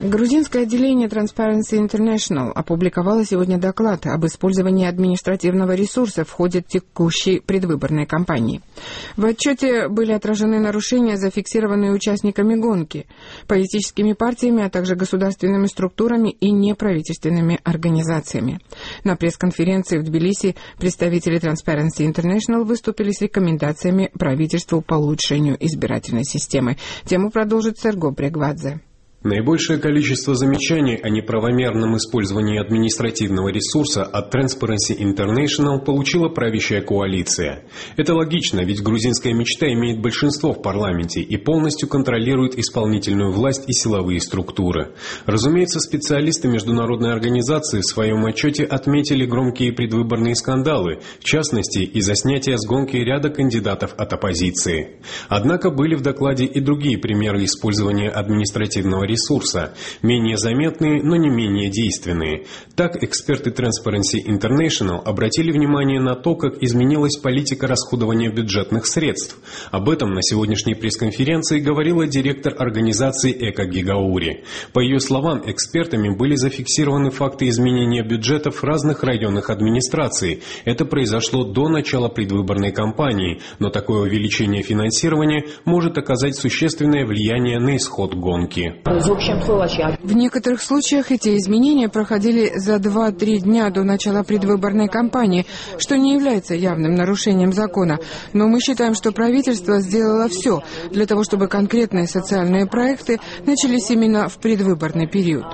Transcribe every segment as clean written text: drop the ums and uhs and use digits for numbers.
Грузинское отделение Transparency International опубликовало сегодня доклад об использовании административного ресурса в ходе текущей предвыборной кампании. В отчете были отражены нарушения, зафиксированные участниками гонки, политическими партиями, а также государственными структурами и неправительственными организациями. На пресс-конференции в Тбилиси представители Transparency International выступили с рекомендациями правительству по улучшению избирательной системы. Тему продолжит Серго Брегвадзе. Наибольшее количество замечаний о неправомерном использовании административного ресурса от Transparency International получила правящая коалиция. Это логично, ведь грузинская мечта имеет большинство в парламенте и полностью контролирует исполнительную власть и силовые структуры. Разумеется, специалисты международной организации в своем отчете отметили громкие предвыборные скандалы, в частности, из-за снятия с гонки ряда кандидатов от оппозиции. Однако были в докладе и другие примеры использования административного ресурса, менее заметные, но не менее действенные. Так, эксперты Transparency International обратили внимание на то, как изменилась политика расходования бюджетных средств. Об этом на сегодняшней пресс-конференции говорила директор организации Эка Гигаури. По ее словам, экспертами были зафиксированы факты изменения бюджетов разных районных администраций. Это произошло до начала предвыборной кампании, но такое увеличение финансирования может оказать существенное влияние на исход гонки. В некоторых случаях эти изменения проходили за 2-3 дня до начала предвыборной кампании, что не является явным нарушением закона. Но мы считаем, что правительство сделало все для того, чтобы конкретные социальные проекты начались именно в предвыборный период,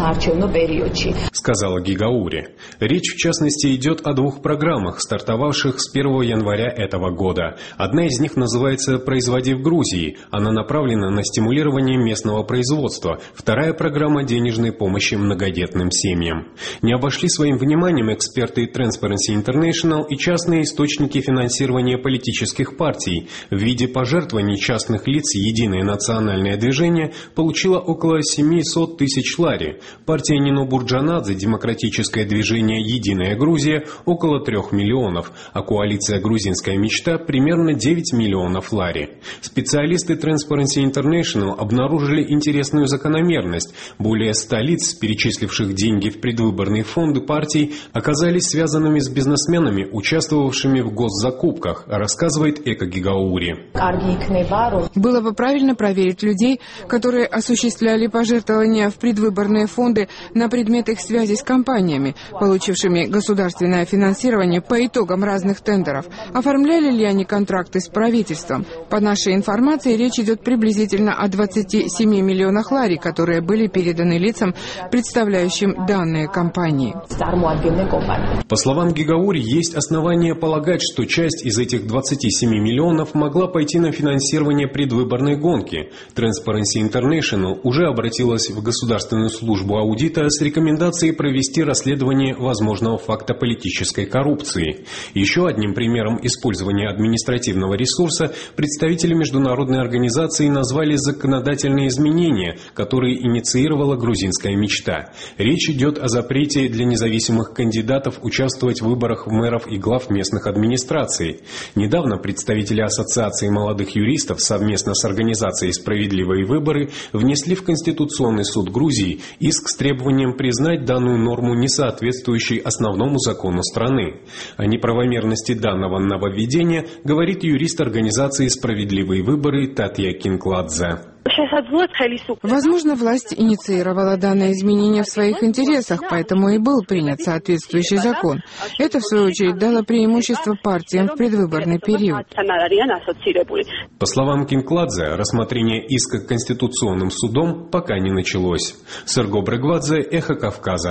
сказала Гигаури. Речь, в частности, идет о 2 программах, стартовавших с 1 января этого года. Одна из них называется «Производи в Грузии». Она направлена на стимулирование местного производства. Вторая программа денежной помощи многодетным семьям. Не обошли своим вниманием эксперты Transparency International и частные источники финансирования политических партий. В виде пожертвований частных лиц «Единое национальное движение» получило около 700 тысяч лари. Партия Нино Бурджанадзе «Демократическое движение Единая Грузия» около 3 миллионов, а коалиция «Грузинская мечта» примерно 9 миллионов лари. Специалисты Transparency International обнаружили интересную закономерность. Более 100 лиц, перечисливших деньги в предвыборные фонды партий, оказались связанными с бизнесменами, участвовавшими в госзакупках, рассказывает Эка Гигаури. Было бы правильно проверить людей, которые осуществляли пожертвования в предвыборные фонды на предмет их связи с компаниями, получившими государственное финансирование по итогам разных тендеров. Оформляли ли они контракты с правительством? По нашей информации, речь идет приблизительно о 27 миллионах лари, которые были переданы лицам, представляющим данные компании. По словам Гигаури, есть основания полагать, что часть из этих 27 миллионов могла пойти на финансирование предвыборной гонки. Transparency International уже обратилась в Государственную службу аудита с рекомендацией провести расследование возможного факта политической коррупции. Еще одним примером использования административного ресурса представители международной организации назвали законодательные изменения, которые инициировала грузинская мечта. Речь идет о запрете для независимых кандидатов участвовать в выборах мэров и глав местных администраций. Недавно представители Ассоциации молодых юристов совместно с организацией «Справедливые выборы» внесли в Конституционный суд Грузии иск с требованием признать данную норму несоответствующей основному закону страны. О неправомерности данного нововведения говорит юрист организации «Справедливые выборы» Татья Кинкладзе. Возможно, власть инициировала данное изменение в своих интересах, поэтому и был принят соответствующий закон. Это, в свою очередь, дало преимущество партиям в предвыборный период. По словам Кинкладзе, рассмотрение иска Конституционным судом пока не началось. Серго Брегвадзе, Эхо Кавказа.